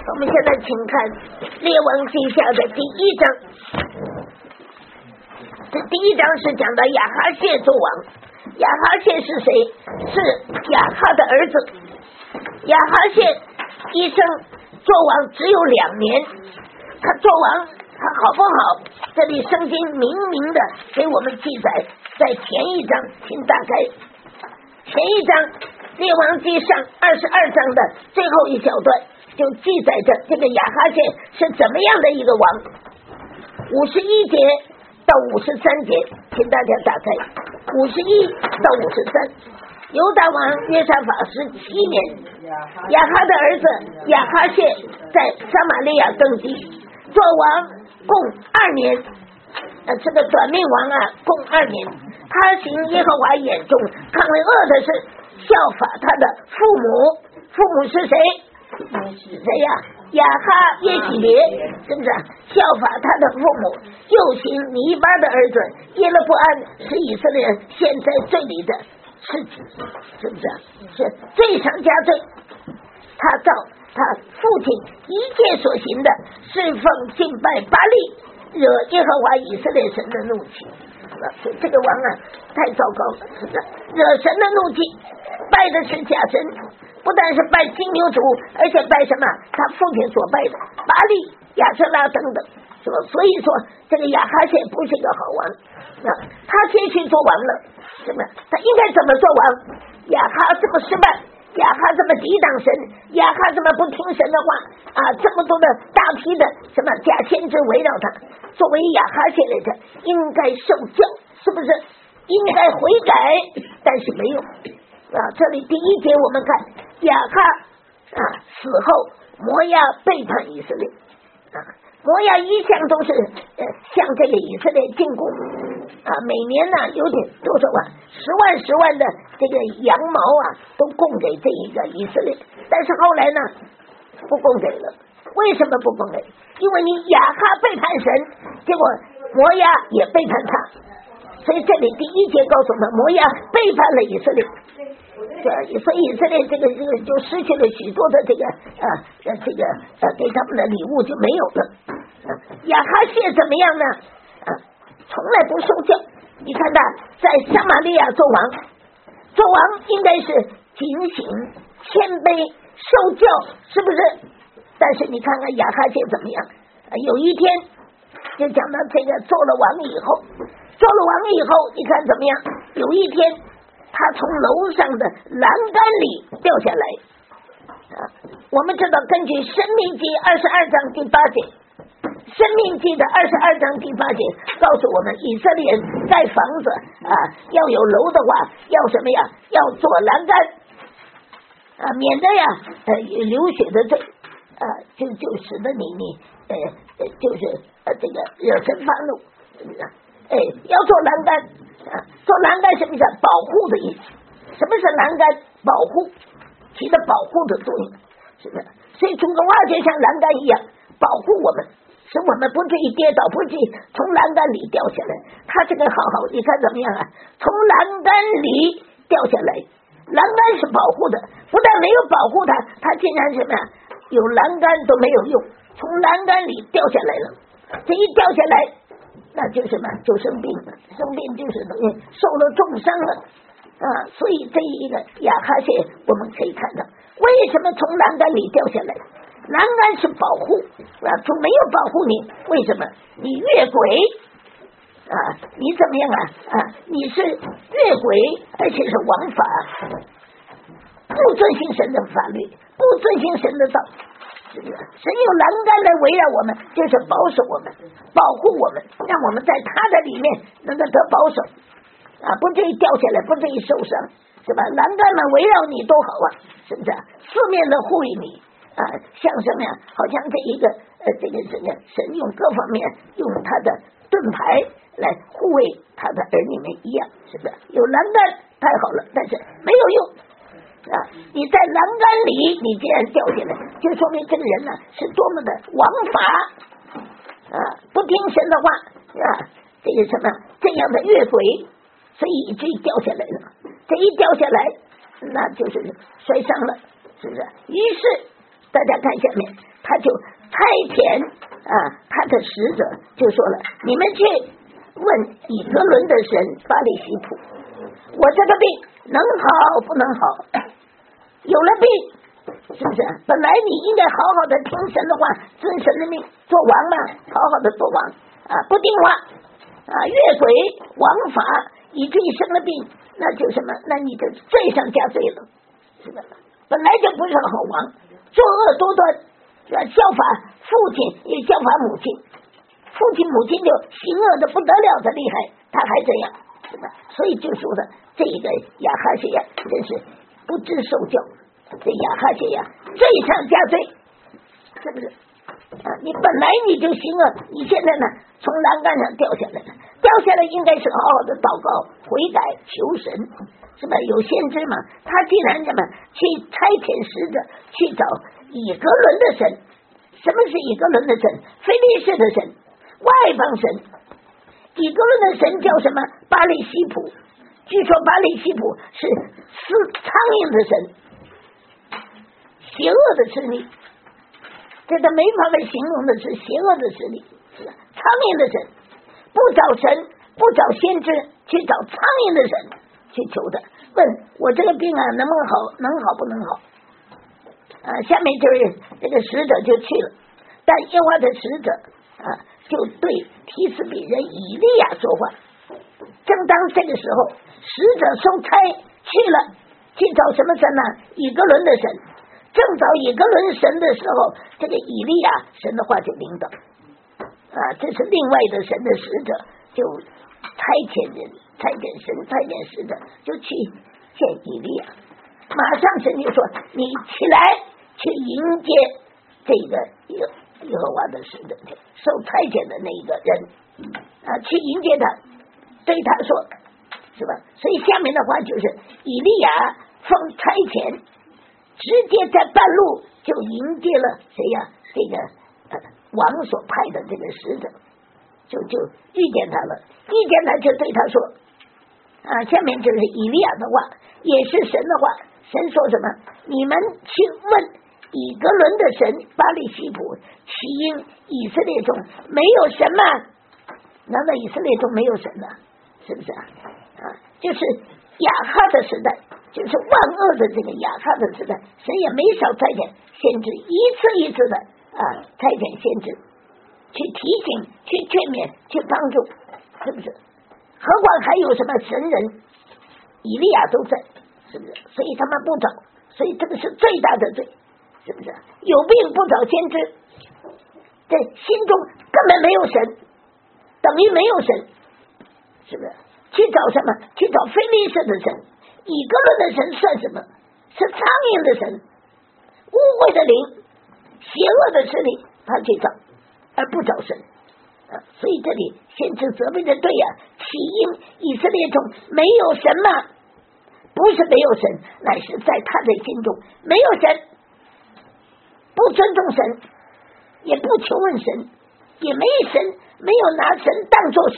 我们现在请看列王记下的第1章。这第1章是讲到亚哈谢做王。亚哈谢是谁？是亚哈的儿子。亚哈谢一生做王只有2年，他做王他好不好？这里圣经明明的给我们记载，在前1章，请打开前1章列王记上22章的最后一小段，就记载着这个亚哈谢是怎么样的一个王。51节到53节，请大家打开51到53。犹大王约沙法17年，亚哈的儿子亚哈谢在撒玛利亚登基，做王共2年。这个短命王共2年。他行耶和华眼中看为恶的事，效法他的父母。父母是谁？谁呀？亚哈耶喜别，是不是？效法他的父母，又行尼巴的儿子耶勒布安，是以色列人陷在罪里的事情，是不是？是罪上加罪。他照他父亲一切所行的，侍奉敬拜巴力，惹耶和华以色列神的怒气。这个王太糟糕了，是不是？惹神的怒气，拜的是假神，不但是拜金牛犊，而且拜什么？他父亲所拜的巴力、亚瑟拉等等，是吧？所以说这个亚哈谢不是一个好王。他先去做王了，是吧？他应该怎么做王？亚哈这么失败，亚哈这么抵挡神，亚哈这么不听神的话这么多的大批的什么假先知围绕他，作为亚哈谢来着，应该受教，是不是？应该悔改，但是没有这里第1节我们看亚哈死后，摩亚背叛以色列摩亚一向都是向这个以色列进贡每年有点多少万10万的这个羊毛都供给这一个以色列，但是后来呢不供给了。为什么不供给？因为你亚哈背叛神，结果摩亚也背叛他，所以这里第1节告诉我们，摩亚背叛了以色列，所以以色列这个就失去了许多的这个给他们的礼物就没有了。亚哈谢怎么样呢？从来不受教。你看他在撒玛利亚做王应该是警醒、谦卑、受教，是不是？但是你看看亚哈谢怎么样？有一天就讲到这个做了王以后，你看怎么样？有一天他从楼上的栏杆里掉下来我们知道根据申命记22章第8节，申命记的22章第8节告诉我们，以色列人盖房子要有楼的话，要什么呀？要做栏杆免得流血的罪就使得你就是这个惹神发怒，是不是？要做栏杆做栏杆什么意思？保护的意思。什么是栏杆？保护，起的保护的作用，是不是？所以主的话就像栏杆一样保护我们，使我们不至于跌倒，不至于从栏杆里掉下来。他这个好，你看怎么样从栏杆里掉下来，栏杆是保护的，不但没有保护他竟然什么有栏杆都没有用，从栏杆里掉下来了。这一掉下来，那就什么？就生病了，生病就是等于受了重伤了所以这一个亚哈谢我们可以看到，为什么从栏杆里掉下来？栏杆是保护主没有保护你，为什么？你越轨你怎么样你是越轨，而且是枉法，不遵行神的法律，不遵行神的道，是不是？神有栏杆来围绕我们，就是保守我们，保护我们，让我们在他的里面能够得保守不至于掉下来，不至于受伤，是吧？栏杆们围绕你多好是不是？四面的护卫你像什么呀？好像这一个这个神用各方面用他的盾牌来护卫他的儿女们一样，是不是？有栏杆太好了，但是没有用你在栏杆里你既然掉下来，就说明这个人是多么的枉法不听神的话这个什么这样的越轨，所以以至于掉下来了。这一掉下来那就是摔伤了，是不是？于是大家看下面，他就差遣他的使者就说了，你们去问以格伦的神巴利西普，我这个病能好不能好？有了病，是不是？本来你应该好好的听神的话，遵神的命，做王嘛，好好的做王不听话越轨王法，以至于生了病，那就什么？那你就罪上加罪了，是吧？本来就不是好王，作恶多端，效法父亲也效法母亲，父亲母亲就行恶的不得了的厉害，他还这样，是吧？所以就说的这个亚哈谢亚真是不知受教，这亚哈谢亚罪上加罪，是不是？你本来你就行恶，你现在呢从栏杆上掉下来了，掉下来应该是好好的祷告悔改求神，是吧？有先知嘛，他既然怎么去差遣使者去找以格伦的神，什么是以格伦的神？非利士的神，外邦神。以格伦的神叫什么？巴利西普。据说巴利西普是吃苍蝇的神，邪恶的势力，这个没法来形容的是邪恶的势力，是吧？苍蝇的神，不找神，不找先知，去找苍蝇的神去求的，问我这个病能不能好，能好不能好？下面就是这个使者就去了，但耶和华的使者就对提斯比人以利亚说话。正当这个时候，使者受差去了，去找什么神呢？以格伦的神。正找以格伦神的时候，这个以利亚神的话就领导这是另外的神的使者，就差遣使者就去见以利亚。马上神就说，你起来去迎接这个耶和华的使者，受差遣的那一个人去迎接他，对他说，是吧？所以下面的话就是以利亚奉差遣，直接在半路就迎接了谁呀？这个王所派的这个使者，就遇见他了，遇见他就对他说下面就是以利亚的话，也是神的话。神说什么？你们去问以格伦的神巴利西普，起因以色列中没有神吗？难道以色列中没有神呢？是不是就是亚哈的时代，就是万恶的这个亚哈的时代，神也没少差遣先知，一次一次的差遣先知去提醒，去劝勉，去帮助，是不是？何况还有什么神人以利亚都在，是不是？所以他们不找，所以这个是最大的罪，是不是？有病不找先知，在心中根本没有神，等于没有神，是不是？去找什么？去找非利士的神，以格伦的神算什么？是苍蝇的神，污秽的灵，邪恶的势力，他去找，而不找神所以这里先知责备的对起因以色列中没有神吗？不是没有神，乃是在他的心中没有神，不尊重神，也不求问神，也没神，没有拿神当作神，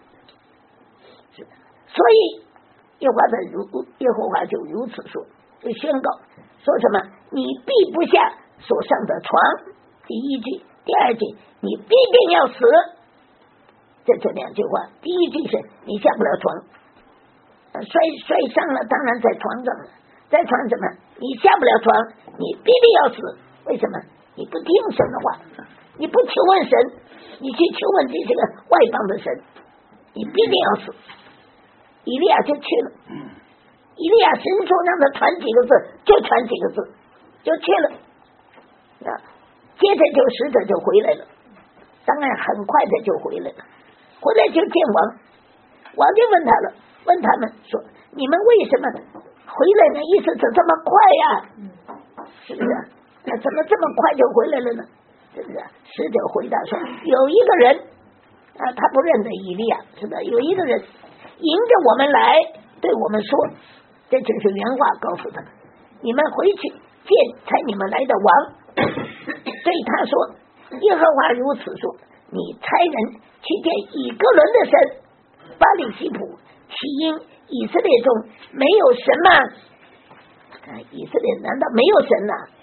所以耶和华就如此说，就宣告说什么？你必不下所上的床，第一句；第二句，你必定要死。这两句话，第一句是你下不了床，摔伤了，当然在床上了，在床什么？你下不了床，你必定要死。为什么？你不听神的话，你不求问神，你去求问这些个外邦的神，你必定要死。以利亚就去了，以利亚神说让他传几个字，就传几个字，就去了接着就使者就回来了，当然很快的就回来了，回来就见王，王就问他们说，你们为什么回来呢？意思是这么快是不是？那怎么这么快就回来了呢？是不是？使者回答说，有一个人他不认得以利亚，是吧？有一个人迎着我们来对我们说，这就是原话告诉他们，你们回去见差你们来的王，对他说，耶和华如此说，你差人去见以格伦的神巴利西普，起因以色列中没有神吗？以色列难道没有神邪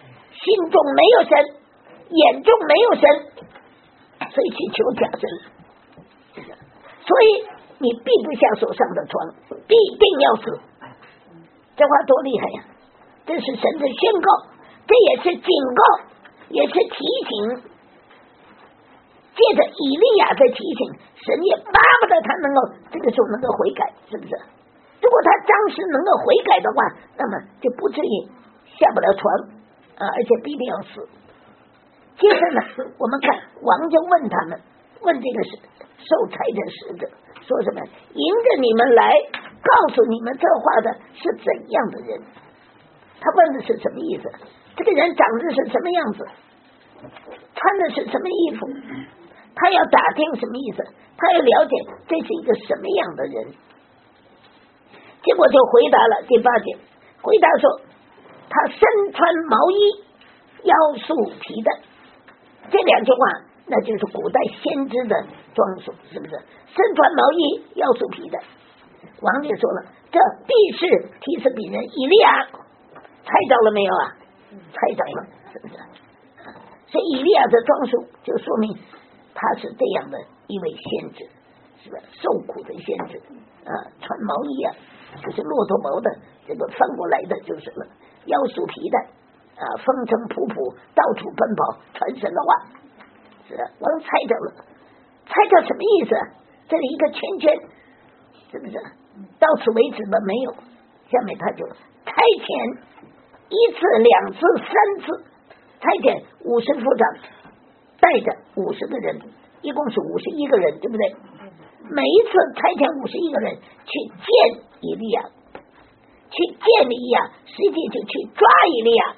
心中没有神，眼中没有神，所以去求假神。所以你必不下手上的床，必定要死。这话多厉害呀！这是神的宣告，这也是警告，也是提醒。借着以利亚的提醒，神也巴不得他能够这个时候能够悔改，是不是？如果他当时能够悔改的话，那么就不至于下不了床而且必定要死。接着呢，我们看王就问他们，问这个受差的使者说什么？迎着你们来，告诉你们这话的是怎样的人？他问的是什么意思？这个人长得是什么样子？穿的是什么衣服？他要打听什么意思？他要了解这是一个什么样的人？结果就回答了第8节，回答说他身穿毛衣，腰束皮带。这2句话那就是古代先知的装束，是不是？身穿毛衣，腰束皮带。王就说了，这必是提斯比人以利亚。猜着了没有啊？猜着了，是不是？所以以利亚的装束就说明他是这样的一位先知，是吧？受苦的先知穿毛衣就是骆驼毛的，这个翻过来的就是了，腰束皮带风尘仆仆，到处奔跑，传神的话，是吧？王猜着了，猜着什么意思？这里一个圈圈，是不是？到此为止吗？没有，下面他就差遣1次、2次、3次，差遣50副长带着50个人，一共是51个人，对不对？每一次差遣51个人去见以利亚，去见以利亚，实际就去抓以利亚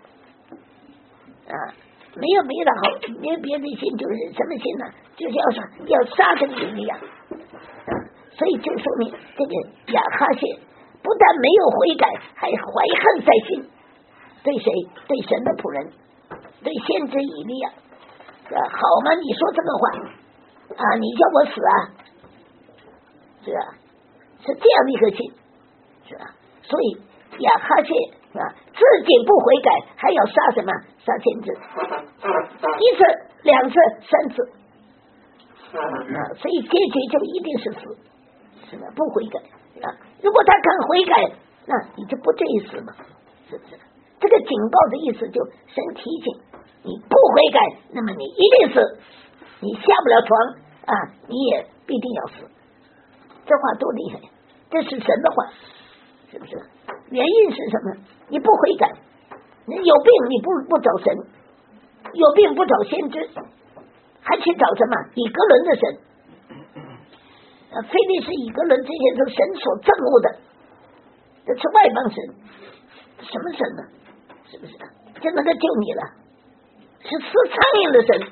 没有别的好，没有别的心，就是什么心呢？就是要杀这个以利亚所以就说明这个亚哈谢不但没有悔改，还怀恨在心。对谁？对神的仆人，对先知以利亚好吗？你说这个话你叫我死是吧？是这样的一个心，是吧？所以亚哈谢自己不悔改，还要杀什么？杀先知，1次、2次、3次所以结局就一定是死，是吧？不悔改如果他肯悔改，那你就不至于死嘛，是不是？这个警告的意思就神提醒你不悔改，那么你一定死，你下不了床你也必定要死。这话多厉害，这是神的话，是不是？原因是什么？你不悔改，你有病你不找神，有病不找先知，还去找什么以格伦的神非利士以格伦，这些都神所憎恶的，这是外邦神，什么神呢？是不是？这能够救你了，是吃苍蝇的神，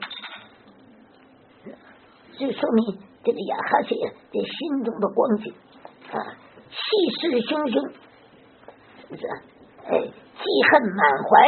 就说明这个亚哈谢这心中的光景气势汹汹，是不是？记恨满怀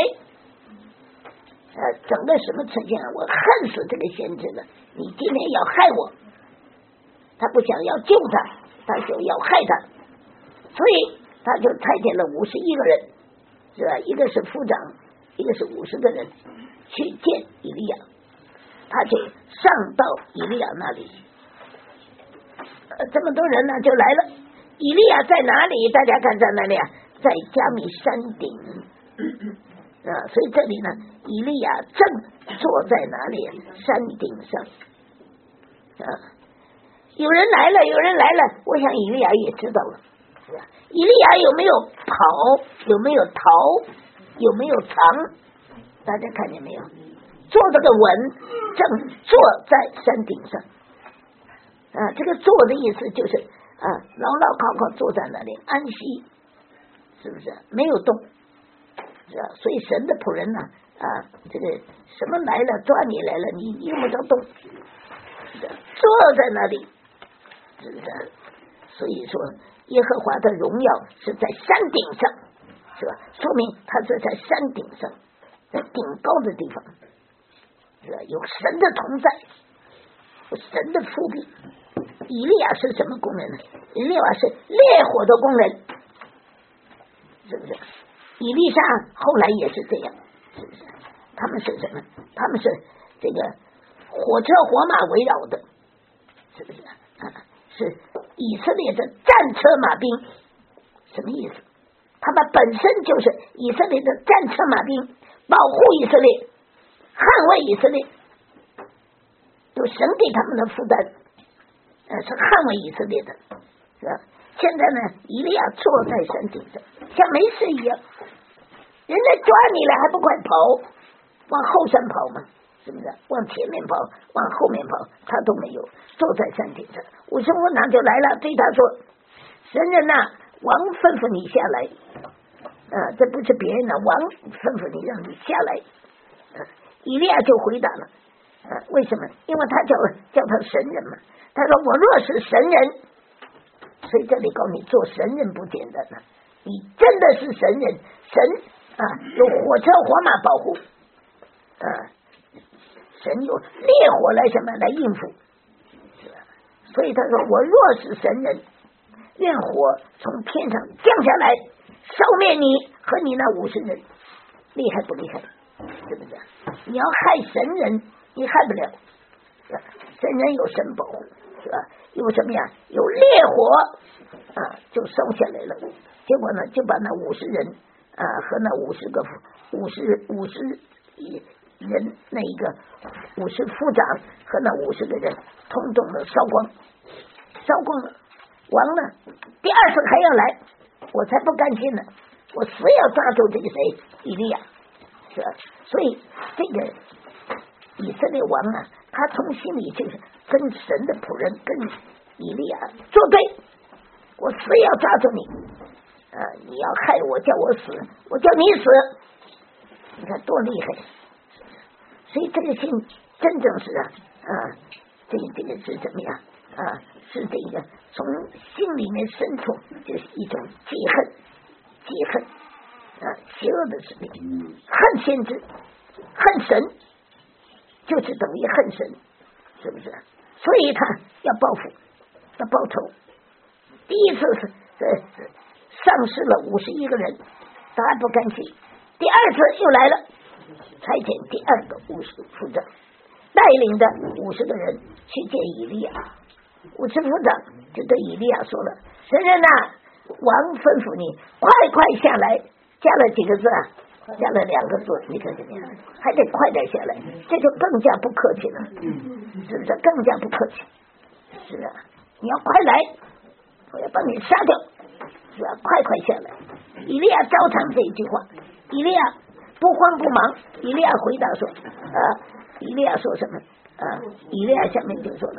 整个什么呈现？我恨死这个先知了，你今天要害我，他不想要救他，他就要害他，所以他就派遣了51个人，是吧？一个是副长，一个是50个人去见以利亚，他就上到以利亚那里这么多人呢就来了。以利亚在哪里？大家看在哪里在加密山顶所以这里呢，以利亚正坐在哪里？山顶上有人来了，有人来了，我想以利亚也知道了，是吧？以利亚有没有跑？有没有逃？有没有藏？大家看见没有？坐这个稳，正坐在山顶上这个坐的意思就是牢牢靠靠坐在那里安息，是不是？没有动，是吧？所以神的仆人呢这个什么来了，抓你来了，你用不着动，坐在那里，是不是？所以说耶和华的荣耀是在山顶上，是吧？说明他是在山顶上，在顶高的地方，是吧？有神的同在，有神的复辟。以利亚是什么工人呢？以利亚是烈火的工人，是不是？以利沙后来也是这样，是不是？ 他们是什么？他们是这个火车火马围绕的，是不是是以色列的战车马兵。什么意思？他们本身就是以色列的战车马兵，保护以色列，捍卫以色列，有神给他们的负担，是捍卫以色列的，是吧？现在呢，以利亚坐在山顶上，像没事一样，人家抓你了还不快跑，往后山跑吗？是不是？往前面跑，往后面跑，他都没有，坐在山顶上。武士夫长就来了，对他说：“神人呐，王吩咐你下来。”这不是别人的，王吩咐你让你下来。以利亚就回答了，为什么？因为他叫他神人嘛。他说：“我若是神人，所以这里告诉你，做神人不简单了。你真的是神人，神有火车火马保护，神有烈火来什么来应付，是吧？所以他说：我若是神人，愿火从天上降下来。”烧灭你和你那50人，厉害不厉害？是不是？你要害神人，你害不了。神人有神保护，是吧？有什么呀？有烈火就烧下来了。结果呢，就把那50人和那50人那一个50夫长和那50个人，统统的烧光，烧光了。王呢，第二次还要来。我才不甘心呢！我死要抓住这个谁以利亚，是吧？所以这个以色列王他从心里就是跟神的仆人跟以利亚作对，我死要抓住你你要害我，叫我死，我叫你死，你看多厉害！所以这个心真正是这个是怎么样是这个从心里面深处就是一种记恨邪恶的势力，恨先知，恨神，就是等于恨神，是不是？所以他要报复，要报仇。第一次是丧失了51个人，他还不甘心，第二次又来了，差遣第二个50夫长带领的50个人去见以利亚。50夫长就对以利亚说了：“神人王吩咐你快下来。”加了几个字加了2个字，你看怎么样？还得快点下来，这就更加不客气了，是不是？更加不客气，是啊，你要快来，我要把你杀掉，是吧？快下来！以利亚照常这一句话，以利亚不慌不忙。以利亚回答说：“以利亚说什么？以利亚下面就说了：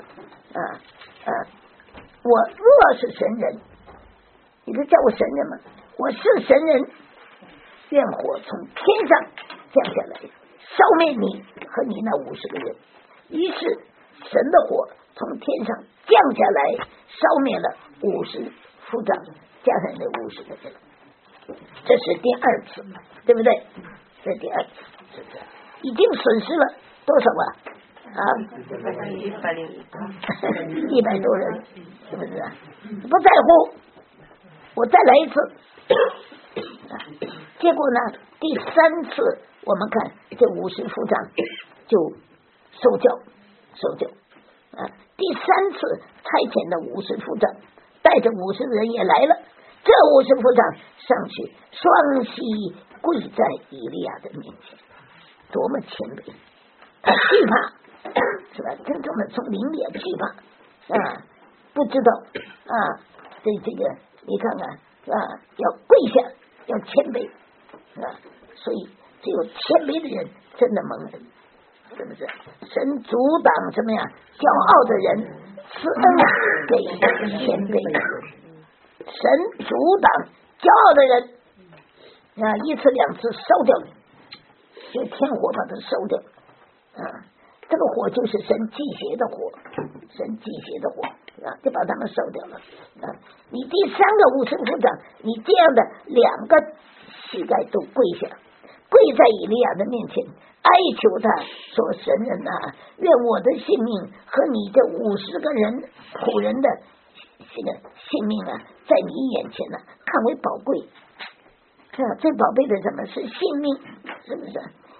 我若是神人，你不叫我神人吗？我是神人，愿火从天上降下来，烧灭你和你那50个人。”于是神的火从天上降下来，烧灭了50夫长加上那50个人。这是第二次，对不对？这第二次，是不是已经损失了多少100多人，是不是？不在乎，我再来一次。结果呢，第3次我们看这50夫长就受教。第3次差遣的50夫长带着50人也来了，这50夫长上去双膝跪在以利亚的面前，多么谦卑，他惧怕，是吧？真正的从灵里惧怕不知道这个你看看要跪下，要谦卑所以只有谦卑的人真的蒙恩，是不是？神阻挡什么呀？骄傲的人，赐恩给谦卑的人。神阻挡骄傲的人1次2次烧掉，就天火把它烧掉这个火就是神祭邪的火，就把他们烧掉了你第3个50夫长，你这样的2个膝盖都跪下，跪在以利亚的面前，哀求他说：“神人愿我的性命和你这50个人仆人的这个性命在你眼前看为宝贵。最宝贝的什么是性命？是不是？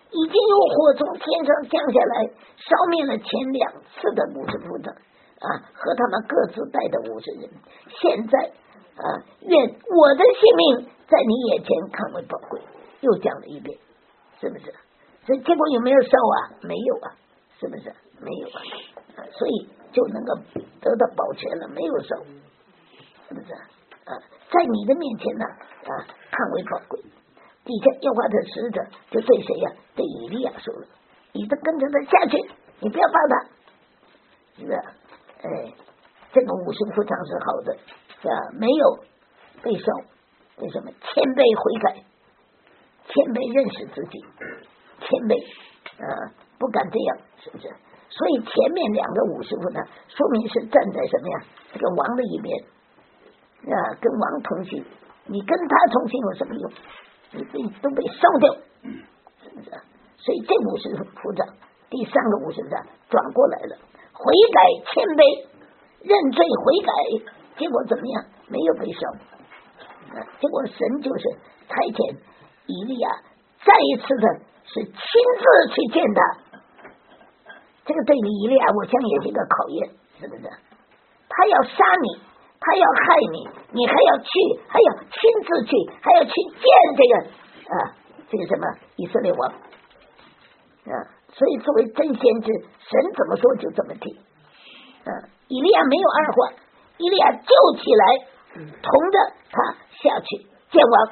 已经有火从天上降下来，烧灭了前2次的50夫长和他们各自带的50人。现在愿我的性命在你眼前看为宝贵。又讲了一遍，是不是？所以结果有没有烧没有是不是？没有所以就能够得到保全了，没有烧，是不是？在你的面前呢看为宝贵。底下耶和华的使者就对谁对以利亚说了，你就跟着他下去，你不要怕他，是不是？这个50夫长是好的，是吧？没有被烧，为什么？谦卑悔改，谦卑认识自己，谦卑不敢这样，是不是？所以前面2个50夫呢，说明是站在什么呀？这个王的一边跟王同行，你跟他同行有什么用？你都被烧掉，是不是？所以这50夫长，第3个50夫长转过来了，悔改谦卑认罪悔改，结果怎么样？没有被烧结果神就是差遣以利亚再一次的是亲自去见他。这个对你以利亚我想也是一个考验，是不是？他要杀你，他要害你，你还要去，还要亲自去，还要去见这个什么以色列王所以作为真先知，神怎么说就怎么听以利亚没有二话，以利亚就起来同着他下去见王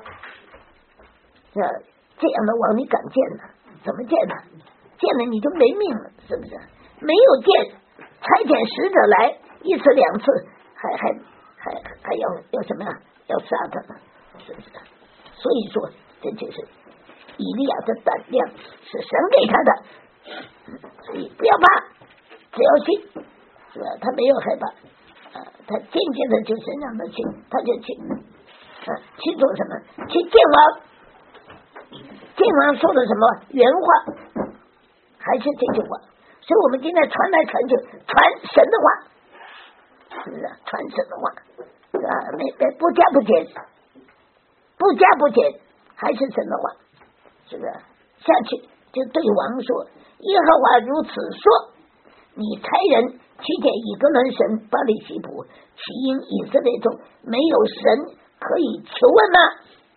这样的王你敢见呢？怎么见呢？见了你就没命了，是不是？没有见，差遣使者来1次2次，还要什么呀？要杀他呢，是不是？所以说，这就是以利亚的胆量是神给他的，所以不要怕，只要信，是吧？他没有害怕他渐渐的就神让他去，他就去去做什么？去见王。见王说的什么原话？还是这句话。所以我们今天传来传去，传神的话，是不是？传神的话不加不减，不加不减，还是神的话，是不是？下去就对王说，耶和华如此说，你差人去见以革伦神巴力西卜，其因以色列中没有神可以求问吗？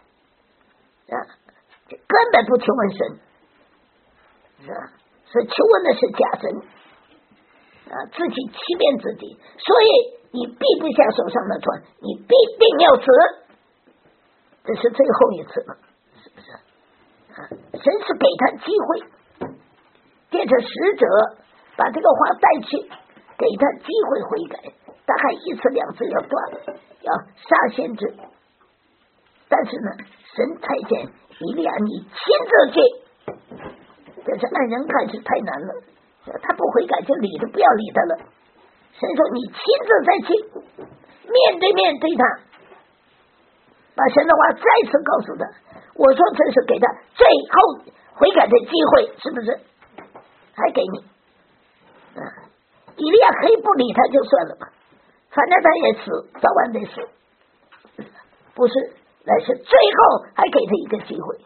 根本不求问神，是吧？所以求问的是假神自己欺骗自己，所以你避不下手上的船，你必定要死，这是最后一次了，是不是？神是给他机会，借着使者把这个话带去，给他机会悔改，大概1次2次要断了，要杀先知，但是呢，神差遣以利亚你亲自去，这是按人看是太难了，他不悔改就理都不要理他了。神说你亲自再去，面对面对他，把神的话再次告诉他。我说这是给他最后悔改的机会，是不是？还给你以利亚可以不理他就算了吧，反正他也死，早晚得死，不是？但是最后还给他一个机会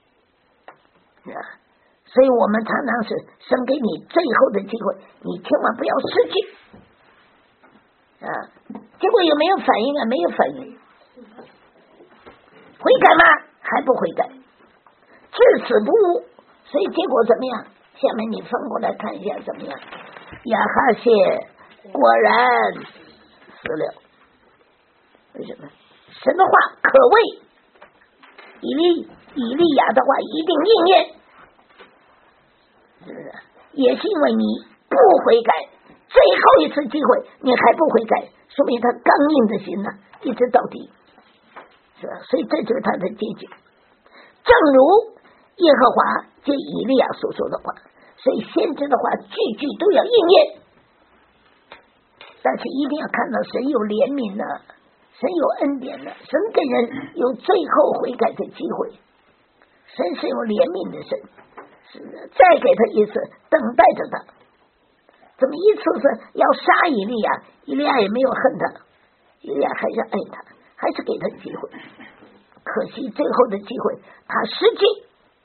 所以我们常常是神给你最后的机会，你千万不要失去结果有没有反应没有反应，悔改吗？还不悔改，至死不悟，所以结果怎么样？下面你翻过来看一下怎么样？亚哈谢果然死了，为什么？神的话可谓以利亚的话一定应验，是不是？也是因为你不悔改，最后一次机会你还不悔改，说明他刚硬的心一直到底，是吧？所以这就是他的结局。正如耶和华借以利亚所说的话，所以先知的话句句都要应验，但是一定要看到神有怜悯神有恩典神给人有最后悔改的机会，神是有怜悯的神，是再给他一次，等待着他。怎么一次是要杀以利亚，以利亚也没有恨他，以利亚还是爱他，还是给他机会。可惜最后的机会他失去，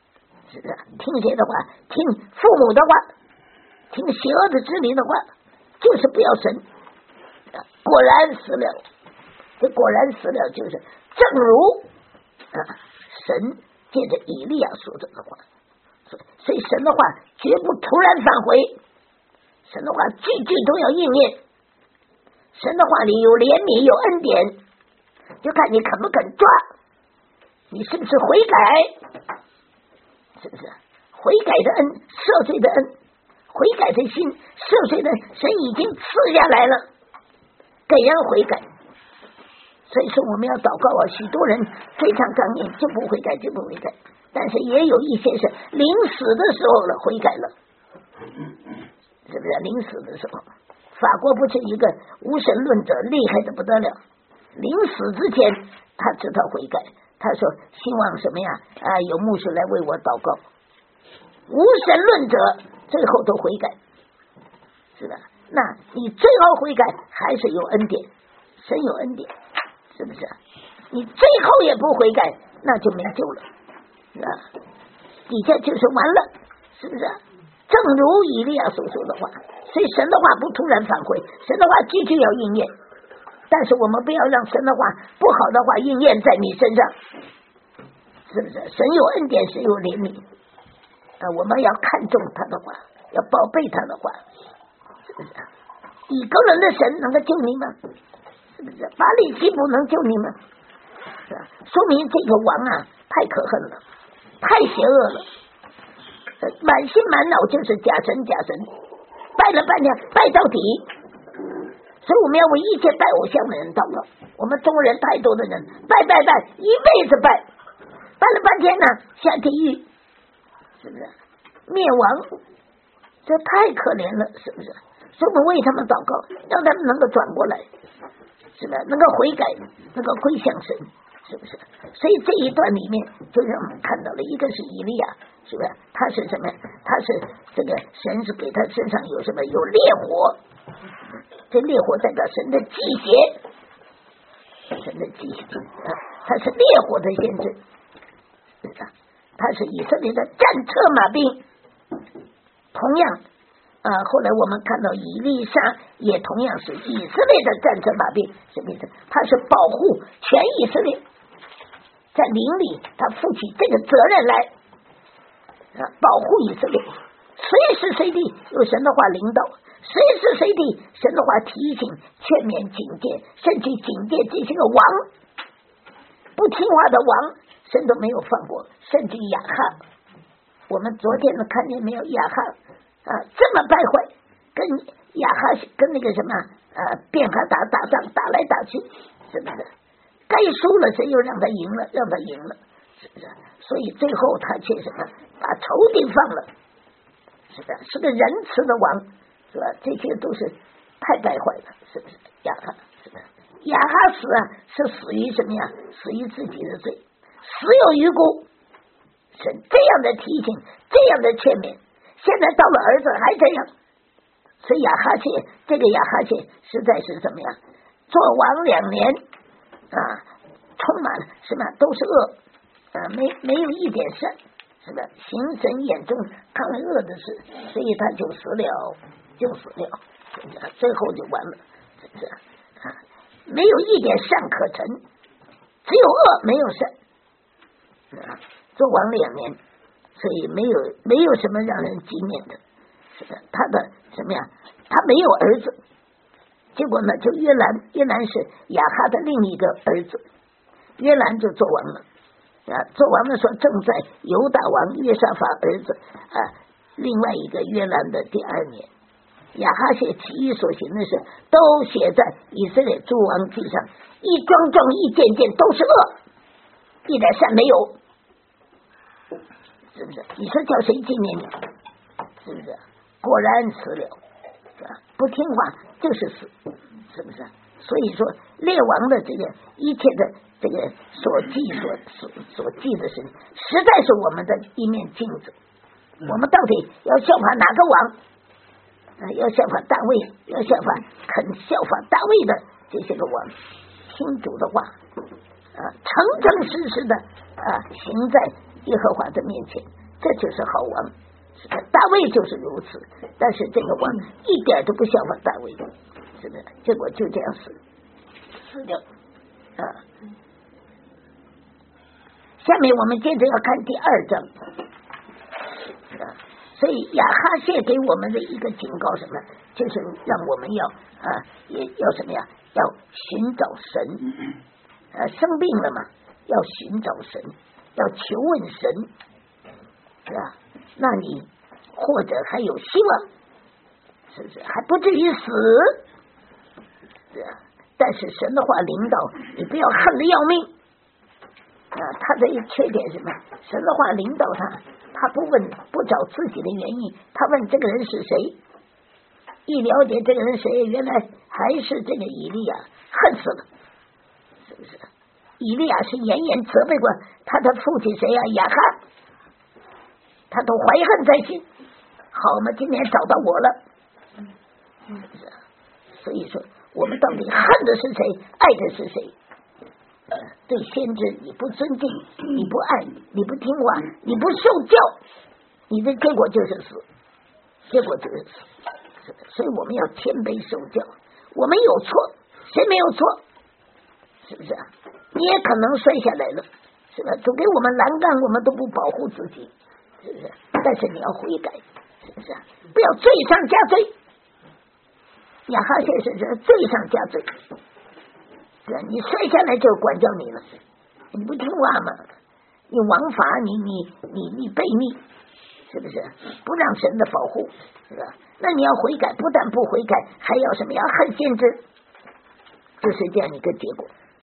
是不是？听谁的话？听父母的话，听邪恶的子民的话，就是不要神。果然死了，这果然死了，就是正如神借着以利亚说这个话，所以神的话绝不突然返回，神的话句句都要应验。神的话里有怜悯，有恩典，就看你肯不肯抓，你是不是悔改，是不是？悔改的恩，赦罪的恩，悔改的心，赦罪的神已经赐下来了，给人悔改。所以说我们要祷告啊，许多人非常刚硬，就不悔改，就不悔改，但是也有一些是临死的时候了悔改了，是不是？临死的时候，法国不是一个无神论者厉害的不得了，临死之前他知道悔改，他说希望什么呀？有牧师来为我祷告。无神论者最后都悔改，是吧？那你最后悔改还是有恩典，神有恩典，是不是？你最后也不悔改，那就没救了，是吧？底下就是完了，是不是？正如以利亚所说的话，所以神的话不突然返回，神的话句句要应验，但是我们不要让神的话不好的话应验在你身上，是不是？神有恩典，神有怜悯，我们要看重他的话，要宝贝他的话，是不是？以个人的神能够救你吗？是不是？巴力西不能救你吗？是吧？说明这个王太可恨了，太邪恶了，满心满脑就是假神，拜了半天拜到底。所以我们要为一切拜偶像的人祷告。我们中国人太多的人拜，一辈子拜了半天呢，下地狱，是不是？灭亡，这太可怜了，是不是？所以我们为他们祷告，让他们能够转过来，是吧？能够悔改，能够归向神，是不是？所以这一段里面就让我们看到了，一个是以利亚，是不是？他是什么？他是这个神是给他身上有什么？有烈火，这烈火代表神的祭血，神的祭血他是烈火的先知，是吧？他是以色列的战车马兵。同样后来我们看到以利沙也同样是以色列的战车马兵，什么意思？他是保护全以色列，在灵里他负起这个责任来保护以色列，随时随地有神的话领导，随时随地神的话提醒、劝勉、警戒，甚至警戒这些个王不听话的王，神都没有放过，甚至亚哈，我们昨天看见没有？亚哈这么败坏，跟亚哈跟那个什么便哈达打仗，打来打去，是不是？该输了谁又让他赢了，是不是？所以最后他却什么？把仇敌放了，是的，是个仁慈的王，是吧？这些都是太败坏了，是不是？亚哈，是的，亚哈死是死于什么呀？死于自己的罪，死有余辜。是这样的提醒，这样的劝勉，现在到了儿子还这样，所以亚哈谢这个亚哈谢实在是怎么样？做王2年充满了什么？都是恶没有一点善，是吧？行神眼中看恶的事，所以他就死了，最后就完了，是不是？没有一点善可成，只有恶没有善做王2年，所以没有什么让人纪念的，是的。他的什么呀？他没有儿子，结果呢，就约兰是亚哈的另一个儿子，约兰就做王了做王的时候正在犹大王约沙法儿子另外一个约兰的第2年。亚哈谢其余所行的事都写在以色列诸王记上，一桩桩一件件都是恶，一点善没有，是不是？你说叫谁纪念你？是不是？果然死了，是吧？不听话就是死，是不是？所以说列王的这个一切的这个所记的事，实在是我们的一面镜子。我们到底要效法哪个王？要效法大卫，要效法肯效法大卫的这些个王，听主的话诚实的行在耶和华的面前，这这就是好王。是的，大卫就是如此，但是这个王一点都不效仿大卫，是的，结果就这样死掉啊。下面我们接着要看第2章，所以亚哈谢给我们的一个警告什么，就是让我们也要什么呀？要寻找神，生病了嘛，要寻找神，要求问神，是吧？那你或者还有希望，是不是？还不至于死，是吧？但是神的话领导你，不要恨得要命。他的缺点是什么？神的话领导他不找自己的原因，他问这个人是谁，一了解这个人谁，原来还是这个以利亚，恨死了，是不是？以利亚是严严责备过他的父亲谁呀？亚哈，他都怀恨在心。好嘛，今天找到我了，是不是？所以说，我们到底恨的是谁，爱的是谁？对先知你不尊敬，你不爱，你不听话，你不受教，你的结果就是死，结果就是死。是的，所以我们要谦卑受教。我们有错，谁没有错？是不是啊？你也可能摔下来了，是吧？总给我们栏杆，我们都不保护自己，是不是？但是你要悔改，是不是啊？不要罪上加罪。亚哈谢是罪上加罪。你摔下来就管教你了，你不听话嘛？你枉法，你悖逆，是不是？不让神的保护，是吧？那你要悔改，不但不悔改，还要什么？要恨先知，就是这样一个结果。